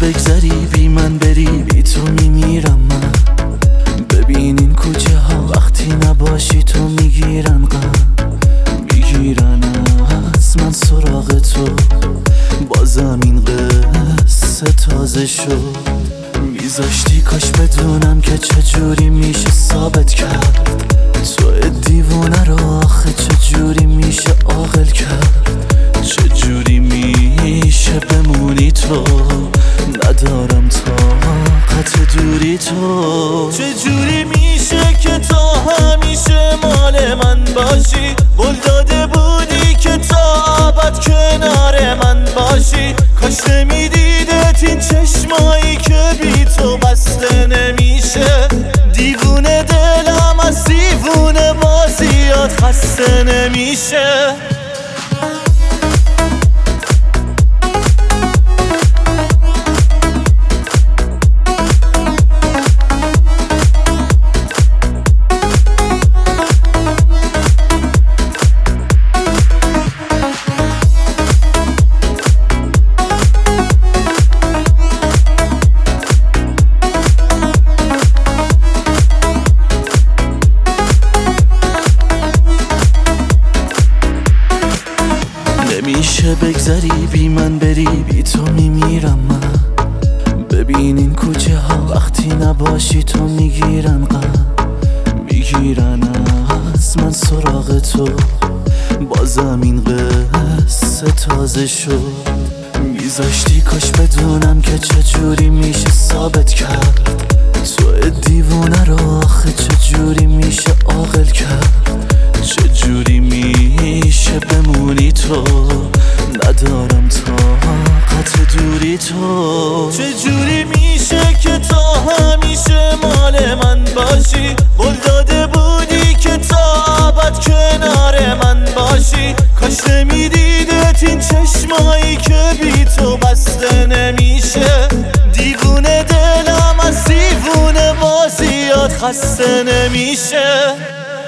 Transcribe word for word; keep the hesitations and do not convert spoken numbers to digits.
بگذری بی من بری، بی تو میمیرم من. ببین این کوچه ها وقتی نباشی تو میگیرن غم، میگیرن از من سراغ تو. بازم این قصه تازه شد. میذاشتی کاش بدونم که چجوری میشه ثابت کرد تو دیوونه رو. آخه چجوری میشه عاقل کرد؟ چجوری میشه بمونی تو؟ ندارم طاقت دوری تو. چجوری میشه که تا همیشه مال من باشی؟ قول داده بودی که تا ابد کنار من باشی. کاش نمیدیدت این چشمایی که بی تو بسته نمیشه. دیوونه دلم از دیوونه بازیات خسته نمیشه. نمیشه بگذری بی من بری، بی تو میمیرم من. ببین این کوچه ها وقتی نباشی تو میگیرن غم، میگیرن از من سراغ تو. بازم این قصه تازه شد. میذاشتی کاش بدونم که چجوری میشه ثابت کرد تو دیوونه رو. آخه چجوری میشه عاقل کرد؟ چجوری میشه بمونی تو؟ ندارم طاقت دوری تو. چجوری میشه که تا همیشه مال من باشی؟ قول داده بودی که تا ابد کنار من باشی. کاش نمیدیدت این چشمایی که بی تو بسته نمیشه. دیوونه دلم از دیوونه بازیات خسته نمیشه.